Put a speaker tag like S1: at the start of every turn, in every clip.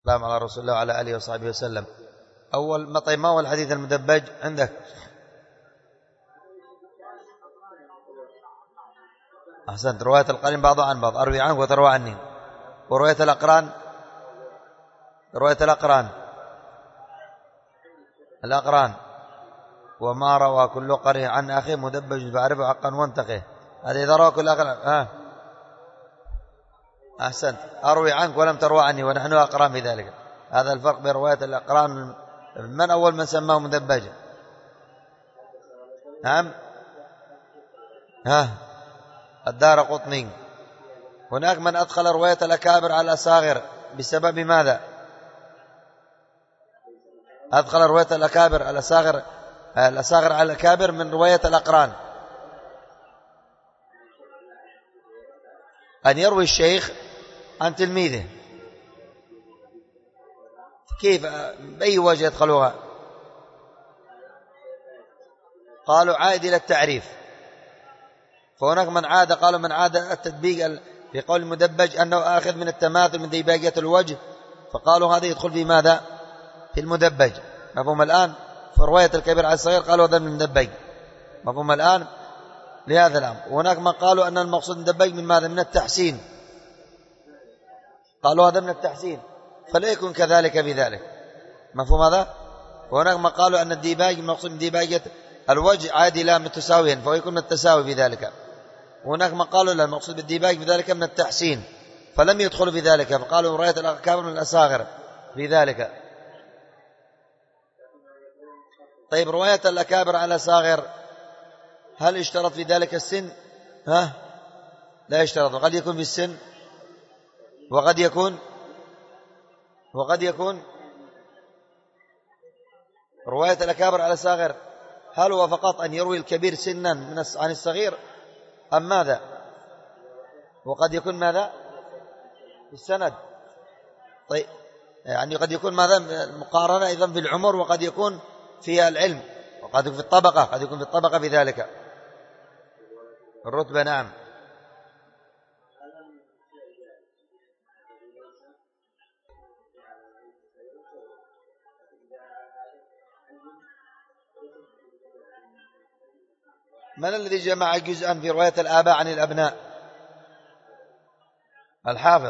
S1: السلام على رسول الله وعلى آله وصحبه وسلم. طيب ما هو الحديث المدبج عندك؟ أحسنت. رواية القرين بعضها عن بعض، أروي عنك وتروى عني. ورواية الأقران، الأقران وما روى كل قرين عن أخيه مدبج فاعرفه حقا وانتقه. هذا إذا روى كل أقران. أحسنت. أروي عنك ولم تروى عني ونحن أقران في ذلك. هذا الفرق بين رواية الأقران. من أول من سماه مدبجا؟ نعم، الدارقطني. هناك من أدخل رواية الأكابر على الأصاغر بسبب ماذا؟ أدخل رواية الأكابر على الأصاغر على الأكابر من رواية الأقران. أن يروي الشيخ عن تلميذه. كيف؟ بأي وجه يدخلوها؟ قالوا عائد إلى التعريف. فهناك من عاد، قالوا من عاد التدبيق في قول المدبج أنه آخذ من التماثل من ديباجة الوجه، فقالوا هذا يدخل في ماذا؟ في المدبج. مفهوم الآن؟ في رواية الكبير على الصغير قالوا هذا من المدبج. مفهوم الآن لهذا الأمر. وهناك من قالوا أن المقصود المدبج من ماذا؟ من التحسين. قالوا هذا من التحسين، فلا يكون كذلك بذلك. مفهوم هذا؟ وهناك من قالوا أن الديباج المقصود من ديباجة الوجه عادي لا متساويا، فهو يكون من التساوي بذلك. وهناك من قالوا لا، المقصود بالديباج بذلك من التحسين، فلم يدخلوا في ذلك، فقالوا رواية الأكابر من الأصاغر في ذلك. طيب رواية الأكابر على الأصاغر هل اشترط في ذلك السن؟ لا يشترط. وقد يكون في السن وقد يكون رواية الأكابر على الأصاغر هل هو فقط أن يروي الكبير سنا عن الصغير أم ماذا؟ وقد يكون ماذا؟ في السند. طيب يعني قد يكون ماذا؟ مقارنة أيضا في العمر، وقد يكون في العلم، وقد يكون في الطبقة، قد يكون في الطبقة في ذلك الرتبة. نعم. من الذي جمع جزءا في رواية الآباء عن الأبناء؟ الحافظ.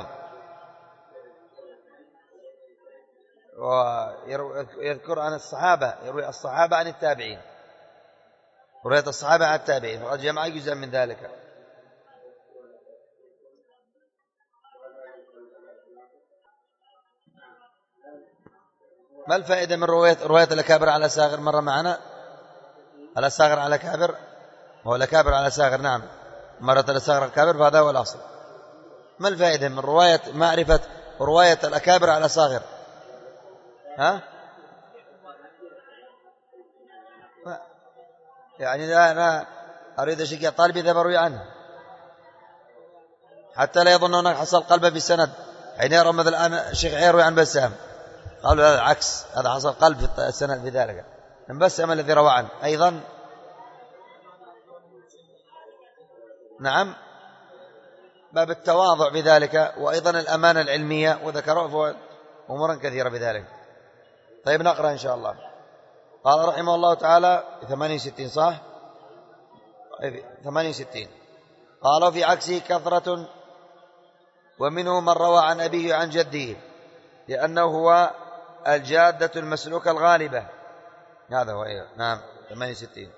S1: ويذكر عن الصحابة، يروي الصحابة عن التابعين، رواية الصحابة عن التابعين، وقد جمع جزءا من ذلك. ما الفائدة من رواية الأكابر على الأصاغر؟ مرة معنا الأصاغر على الأكابر، هو الأكابر على الأصاغر. نعم، مرة الأصاغر على الأكابر، فهذا هو الأصل. ما الفائدة من معرفة رواية الأكابر على الأصاغر؟ يعني أنا أريد شيء طالب إذا بروي عنه حتى لا يظن هناك حصل قلب في السند، حين يرى مثل الآن الشيخ يروي عن بسام، قالوا هذا العكس، هذا حصل قلب في السند في ذلك، من بسام الذي روى عنه أيضا. نعم، باب التواضع بذلك، وأيضا الأمانة العلمية، وذكروا أمورا كثيرة بذلك. طيب نقرأ إن شاء الله. قال رحمه الله تعالى 68 صح؟ 68. قال في عكسه كثرة، ومنه من روى عن أبيه عن جده، لأنه هو الجادة المسلوكة الغالبة. هذا هو. نعم 68.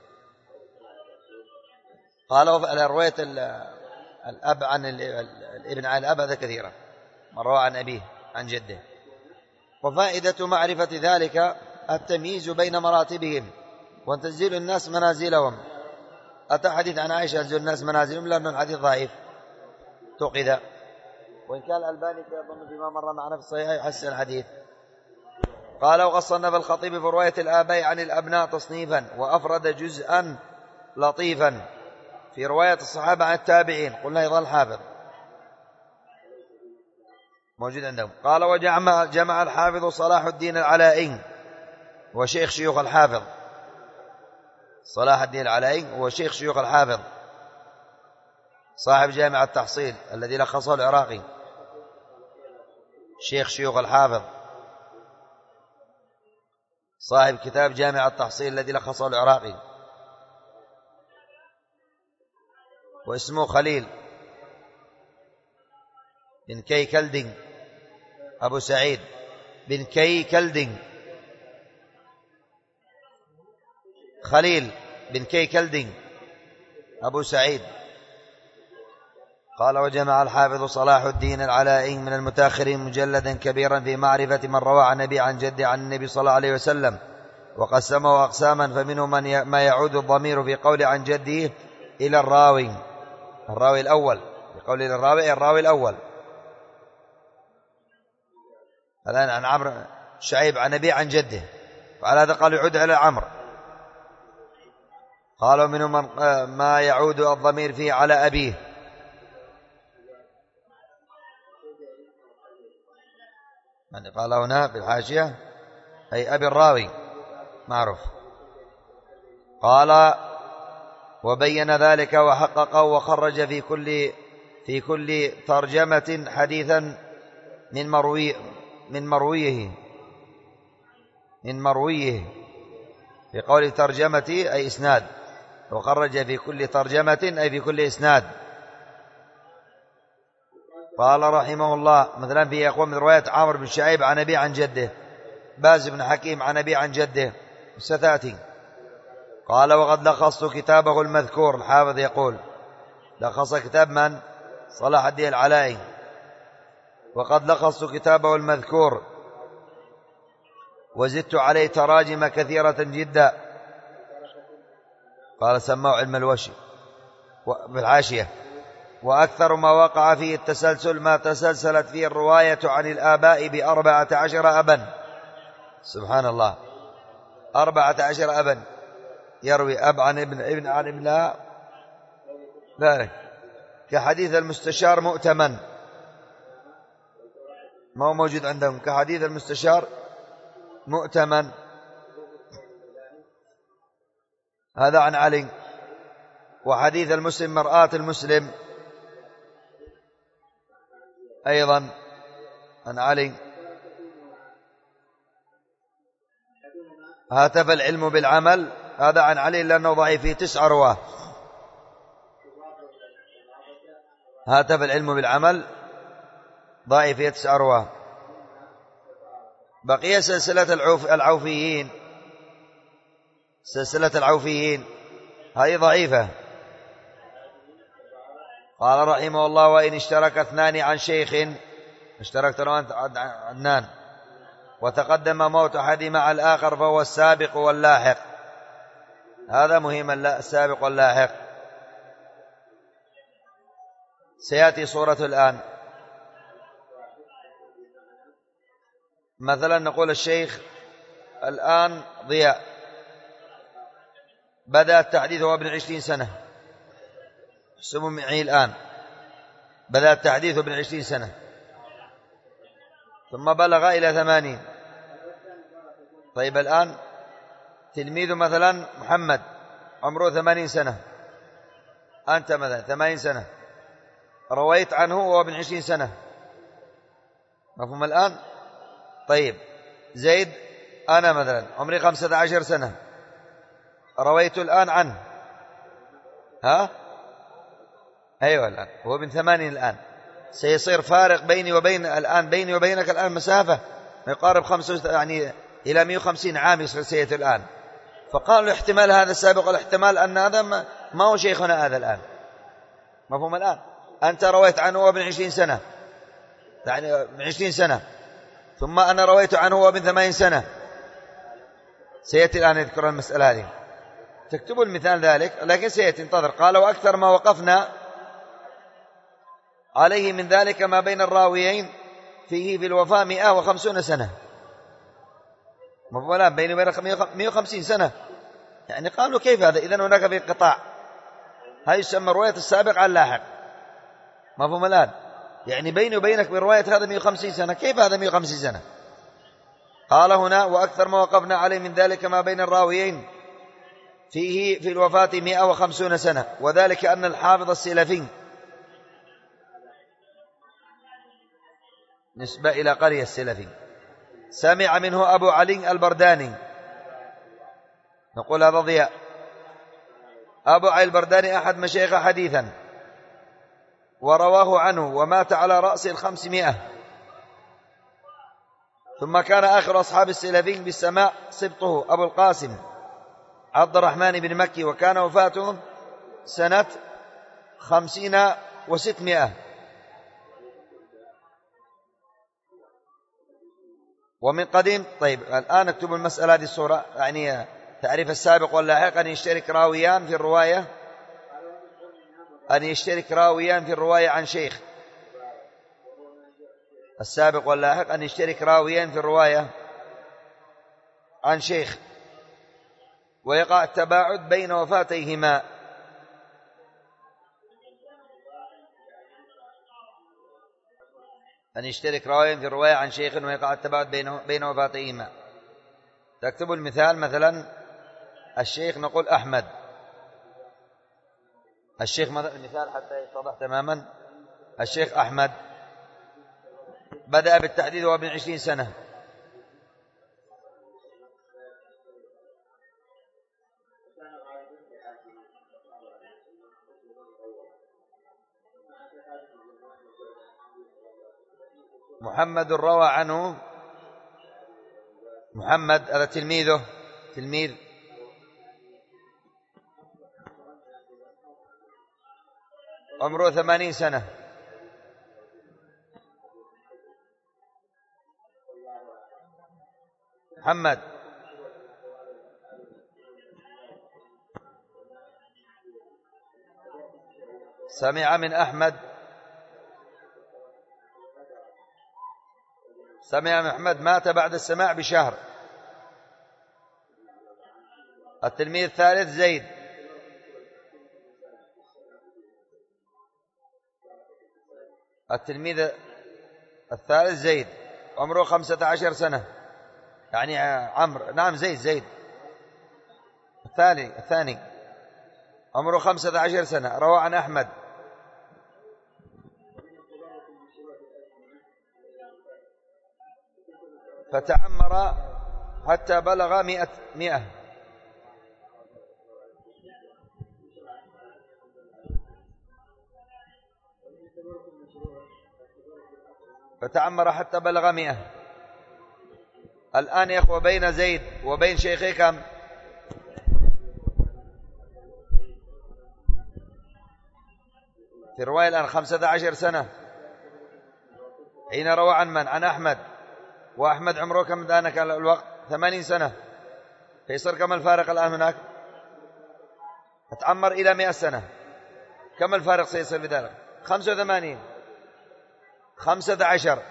S1: قال على رواية الأب عن الابن عن الأب هذا كثيرا، من روى عن أبيه عن جده. وفائدة معرفة ذلك التمييز بين مراتبهم وتنزيل الناس منازلهم. أتى حديث عن عائشة ينزل الناس منازلهم، لأن الحديث ضعيف تقذ، وإن كان الألباني يظن فيما مر معنا في الصحيح يحسن الحديث. قال وقد صنف الخطيب في رواية الآباء عن الأبناء تصنيفا، وأفرد جزءا لطيفا في رواية الصحابة عن التابعين. قلنا أيضا الحافظ موجود عندهم. قال وجمع الحافظ صلاح الدين العلائي وشيخ شيوخ الحافظ. صلاح الدين العلائي هو شيخ شيوخ الحافظ، صاحب جامع التحصيل الذي لخصه العراقي، شيخ شيوخ الحافظ صاحب كتاب جامع التحصيل الذي لخصه العراقي، واسمه خليل بن كي كلدين أبو سعيد بن كي كلدين، خليل بن كي كلدين أبو سعيد. قال: وجمع الحافظ صلاح الدين العلائي من المتاخرين مجلدا كبيرا في معرفة من روى عن النبي عن جده عن النبي صلى الله عليه وسلم، وقسمه أقساما، فمنهم ما يعود الضمير في قول عن جده إلى الراوي الأول، بقول الراوي الأول. الآن عن عمرو شعيب عن أبي عن جده، وعلى هذا قالوا يعود على عمرو. قالوا منهم ما يعود الضمير فيه على أبيه، من قال هنا بالحاشية أي أبي الراوي معروف. قال: وبين ذلك وحققه وخرج في كل ترجمة حديثا من مرويه في قول ترجمة أي إسناد، وخرج في كل ترجمة أي في كل إسناد. قال رحمه الله: مثلا في أقوى من رواية عمرو بن شعيب عن أبي عن جده، باز بن حكيم عن أبي عن جده، ستأتي. قال: وقد لخصت كتابه المذكور، الحافظ يقول لخص كتاب من؟ صلاح الدين العلائي. وقد لخصت كتابه المذكور وزدت عليه تراجم كثيرة جدا. قال: سماه علم الوشي بالحاشية. وأكثر ما وقع فيه التسلسل ما تسلسلت فيه الرواية عن الآباء ب14 أبا. سبحان الله، 14 أبا يروي أب عن ابن عن ابن ذلك. كحديث المستشار مؤتمن، ما هو موجود عندهم. كحديث المستشار مؤتمن، هذا عن علي. وحديث المسلم مرآة المسلم أيضا عن علي. هاتف العلم بالعمل، هذا عن علي لأنه ضعيف، فيه 9 رواه. هاتف العلم بالعمل ضعيف، فيه 9 رواه. بقي سلسلة العوفيين، سلسلة العوفيين هذه ضعيفة. قال رحمه الله: وإن اشترك 2 عن شيخ، اشتركت عدنان، وتقدم موت أحدهما مع الآخر فهو السابق واللاحق. هذا مهم، السابق واللاحق. سيأتي صورة الآن. مثلا نقول الشيخ الآن ضياء بدأ التحديث وهو ابن 20 سنة، اسمه معي الآن، بدأ التحديث ابن 20 سنة، ثم بلغ إلى 80. طيب الآن تلميذ مثلا محمد عمره 80 سنة، أنت مثلا 80 سنة، رويت عنه وهو ابن 20 سنة، مفهوم الآن؟ طيب زيد أنا مثلا عمري 15 سنة، رويت الآن عنه، أيوة الآن هو ابن 80 الآن، سيصير فارق بيني وبين الآن، بيني وبينك الآن مسافة يقارب 5 يعني إلى 150 عام يصير سيئة الآن. فقالوا احتمال هذا السابق والاحتمال أن هذا ما هو شيخنا هذا الآن، مفهوم الآن؟ أنت رويت عنه وابن 20 سنة، يعني من 20 سنة، ثم أنا رويت عنه وابن 80 سنة، سيأتي الآن يذكر المسألة هذه، تكتبوا المثال ذلك، لكن سيأتي انتظر. قال: وأكثر ما وقفنا عليه من ذلك ما بين الراويين فيه في الوفاة 150 سنة، مفهوم الآن؟ بيني وبينك 150 سنة، يعني قالوا كيف هذا؟ إذن هناك في انقطاع، هذا يسمى رواية السابق على اللاحق، مفهوم الآن؟ يعني بيني وبينك برواية هذا 150 سنة، كيف هذا 150 سنة؟ قال هنا: وأكثر ما وقفنا عليه من ذلك ما بين الراويين فيه في الوفاة 150 سنة، وذلك أن الحافظ السلفي نسبة إلى قرية السلفي سمع منه أبو علي البرداني نقول هذا ضياء. أبو علي البرداني أحد مشايخ حديثا، ورواه عنه ومات على رأس 500. ثم كان آخر أصحاب السلفين بالسماع سبطه أبو القاسم عبد الرحمن بن مكي، وكان وفاته سنة 50 و600. ومن قديم. طيب الآن اكتبوا المسألة هذه الصورة، يعني تعريف السابق واللاحق أن يشترك راويان في الرواية، أن يشترك راويان في الرواية عن شيخ. السابق واللاحق أن يشترك راويان في الرواية عن شيخ، ويقع التباعد بين وفاتيهما. أن يشترك راويان في الرواية عن شيخ ويقع التباعد بين وفاتيهما. تكتب المثال، مثلا الشيخ نقول أحمد، الشيخ مثلا المثال حتى يتضح تماما، الشيخ أحمد بدأ بالتحديد وهو ابن 20 سنة، محمد روى عنه، محمد هذا تلميذه، تلميذ عمره 80 سنة، محمد سمع من أحمد، سمع من أحمد، مات بعد السماع بشهر. التلميذ الثالث زيد، التلميذ الثالث زيد عمره 15 سنة، يعني عمرو، نعم زيد الثاني عمره 15 سنة، روى عن أحمد. فتعمر حتى بلغ 100. فتعمر حتى بلغ 100. الآن يا أخوة بين زيد وبين شيخي كم؟ في الرواية الآن 15 سنة حين روى عن من؟ عن أحمد. وأحمد عمره كم الآن كان الوقت؟ 80 سنة. فيصير كم الفارق الآن هناك؟ فتعمر إلى 100 سنة. كم الفارق سيصير بذلك؟ 85 15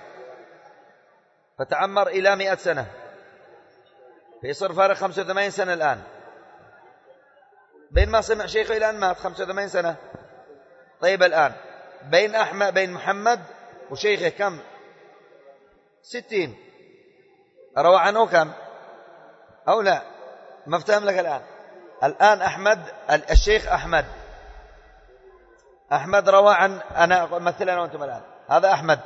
S1: فتعمر إلى 100 سنة، فيصير فارق 85 سنة الآن بين ما سمع شيخه إلى أن مات 85 سنة. طيب الآن بين أحمد، بين محمد وشيخه كم؟ 60. روى عنه كم أو لا؟ ما افتهم لك الآن أحمد، الشيخ أحمد روى عن، أنا مثل أنا وأنتم الآن، هذا أحمد،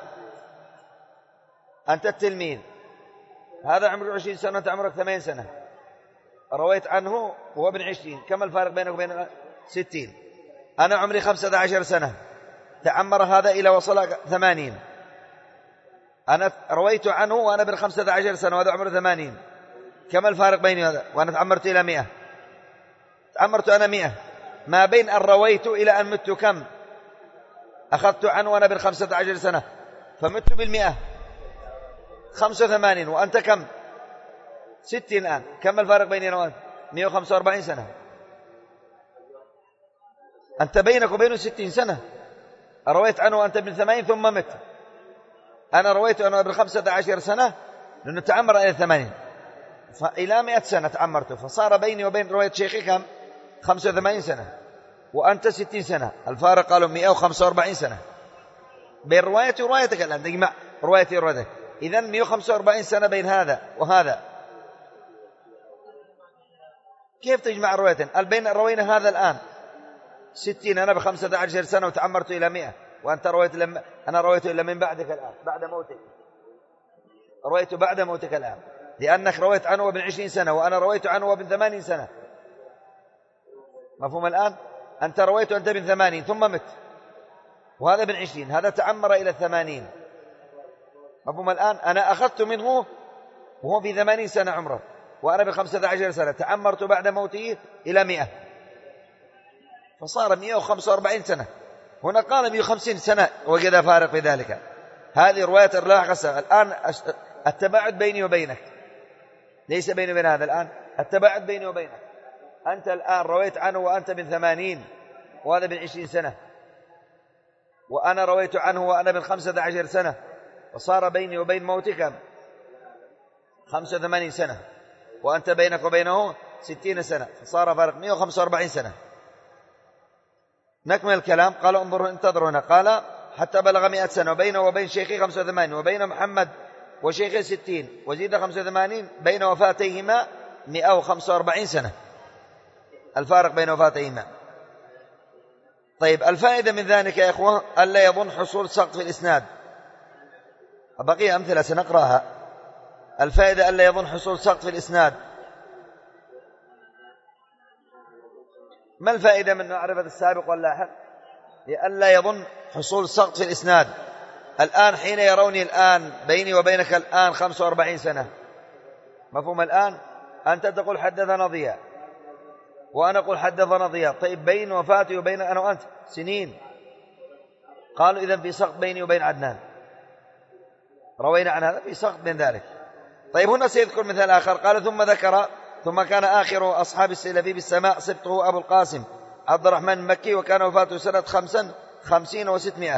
S1: أنت التلميذ، هذا عمره 20 سنة وأنت عمرك 80 سنة، رويت عنه وهو ابن 20، كم الفارق بينك وبين 60؟ أنا عمري 15 سنة، تعمر هذا إلى وصل 80، أنا رويت عنه وأنا ابن 15 سنة وهذا عمره 80، كم الفارق بيني وهذا؟ وأنا تعمرت إلى 100، تعمرت أنا 100، ما بين أن رويت إلى أن مت كم؟ أخذت عنه وأنا ابن 15 سنة فمت بال100 85، وأنت كم؟ 60 الآن، كم الفارق بيننا وأنت؟ 145 سنة. أنت بينك وبينه 60 سنة، رويت عنه وأنت ابن 80 ثم مت، أنا رويت أنا ابن 15 سنة لأنه تعمر إلى 80، فإلى 100 سنة تعمرته، فصار بيني وبين رواية شيخي كم؟ 85 سنة، وأنت 60 سنة، الفارق قالوا 145 سنة بين روايتي وروايتك. الآن تجمع روايتي وروايتك، إذن 145 سنة بين هذا وهذا، كيف تجمع الروايتين؟ البين روينا هذا الآن 60، أنا ب15 سنة وتعمرت إلى 100، وأنت أنا رويت إلا من بعدك الآن، بعد موتك، رويت بعد موتك الآن، لأنك رويت عنه وابن 20 سنة وأنا رويت عنه وابن 80 سنة، مفهوم الآن؟ أنت رويت وأنت بن 80 ثم مت، وهذا بن 20، هذا تعمر إلى 80. مفهوم الآن؟ أنا أخذت منه وهو في 80 سنة عمره، وأنا ب15 سنة، تعمرت بعد موته إلى 100، فصار 145 سنة. هنا قال 150 سنة وجد فارق في ذلك. هذه رواية اللاحقة. الآن التباعد بيني وبينك، ليس بيني وبين هذا الآن، التباعد بيني وبينك. أنت الآن رويت عنه وأنت بن 80 وهذا بن 20 سنة، وأنا رويت عنه وأنا بن 15 سنة، وصار بيني وبين موتك 85 سنة، وأنت بينك وبينه 60 سنة، فصار فارق 145 سنة. نكمل الكلام. قال انظروا انتظروا هنا. قال حتى بلغ 100 سنة، وبينه وبين شيخي 85، وبين محمد وشيخي 60، وزيد 85 بين وفاتيهما 145 سنة، الفارق بين وفاتيهما. طيب، الفائدة من ذلك يا إخوة ألا يظن حصول سقط في الإسناد. بقي أمثلة سنقرأها. الفائدة ألا يظن حصول سقط في الإسناد. ما الفائدة من معرفة السابق واللاحق؟ لألا يظن حصول سقط في الإسناد. الآن حين يروني الآن بيني وبينك الآن 45 سنة، مفهوم الآن؟ أنت تقول حدثنا ضياء وأنا أقول حدثنا ضياء، طيب بين وفاتي وبين أنا وأنت سنين. قالوا إذن في سقط بيني وبين عدنان، روينا عن هذا في سقط من ذلك. طيب هنا سيذكر مثال آخر. قال ثم ذكر ثم كان آخر أصحاب السلفي بالسماء سبطه أبو القاسم عبد الرحمن المكي، وكان وفاته سنة 55 و600.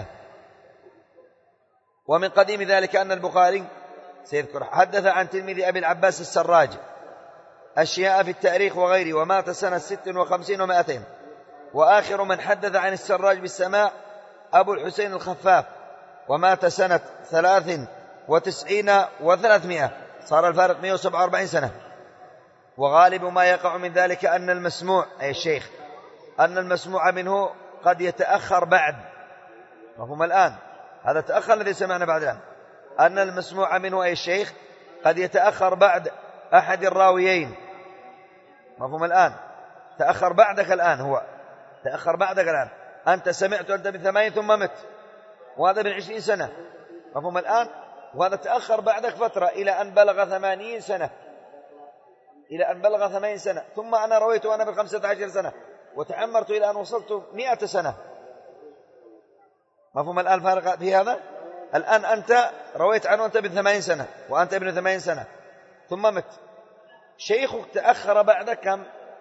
S1: ومن قديم ذلك أن البخاري سيذكر حدث عن تلميذ أبي العباس السراج أشياء في التاريخ وغيره، ومات سنة 56 و200. وآخر من حدث عن السراج بالسماء أبو الحسين الخفاف، ومات سنة 93 و300، صار الفارق 147 سنة. وغالب ما يقع من ذلك أن المسموع أي الشيخ أن المسموع منه قد يتأخر بعد. مفهوم الآن؟ هذا تأخر الذي سمعنا بعد الآن. أن المسموع منه أي الشيخ قد يتأخر بعد أحد الراويين. مفهوم الآن؟ تأخر بعدك الآن، هو تأخر بعدك الآن. أنت سمعت أنت ب80 ثم مت، وهذا ب20 سنة. مفهوم الآن؟ وهذا تأخر بعدك فترة إلى أن بلغ 80 سنة، إلى أن بلغ 80 سنة. ثم أنا رويت وأنا ب15 سنة، وتعمرت إلى أن وصلت 100 سنة. مفهوم الآن فارق في هذا؟ الآن أنت رويت عنه أنت ب80 سنة وأنت ابن 80 سنة ثم مت. شيخك تأخر بعدك كم؟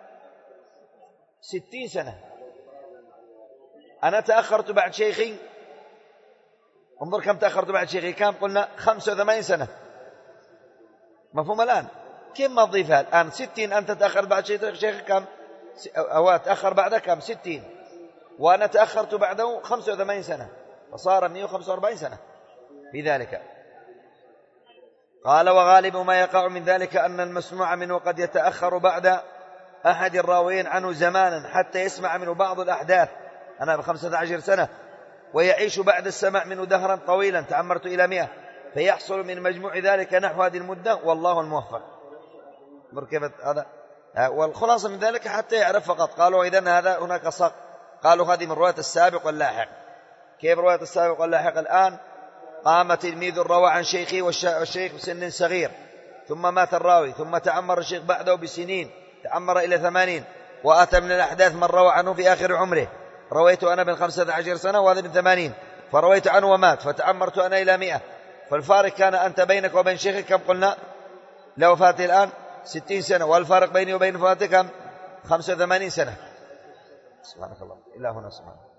S1: 60 سنة. أنا تأخرت بعد شيخي، انظر كم تأخرت بعد شيخي، كم قلنا؟ 85 سنة. مفهوم الآن؟ كم نضيفها الآن؟ 60. أنت تأخرت بعد شيخك كم؟ أو تأخر بعدك كم؟ 60. وأنا تأخرت بعده 85 سنة، فصار 145 سنة في ذلك. قال وغالب ما يقع من ذلك أن المسموع منه قد يتأخر بعد أحد الراويين عنه زمانا حتى يسمع منه بعض الأحداث. أنا ب15 سنة، ويعيش بعد السماع منه دهرا طويلا، تعمرت إلى 100، فيحصل من مجموع ذلك نحو هذه المدة، والله الموفق. مركبة هذا. والخلاصة من ذلك حتى يعرف فقط. قالوا إذن هذا هناك سقط. قالوا هذه من رواية السابق واللاحق. كيف رواية السابق واللاحق؟ الآن قام تلميذ روى عن شيخه والشيخ بسن صغير، ثم مات الراوي، ثم تعمر الشيخ بعده بسنين، تعمر إلى 80، وأتى من الأحداث من روى عنه في آخر عمره. رويت أنا بن 15 سنة وهذا بن 80، فرويت عنه ومات، فتعمرت أنا إلى 100. فالفارق كان أنت بينك وبين شيخك كم قلنا؟ لو فاتي الآن 60 سنة، والفارق بيني وبين فاتك كم؟ 85 سنة. سبحانك اللهم. إلى هنا سبحانك.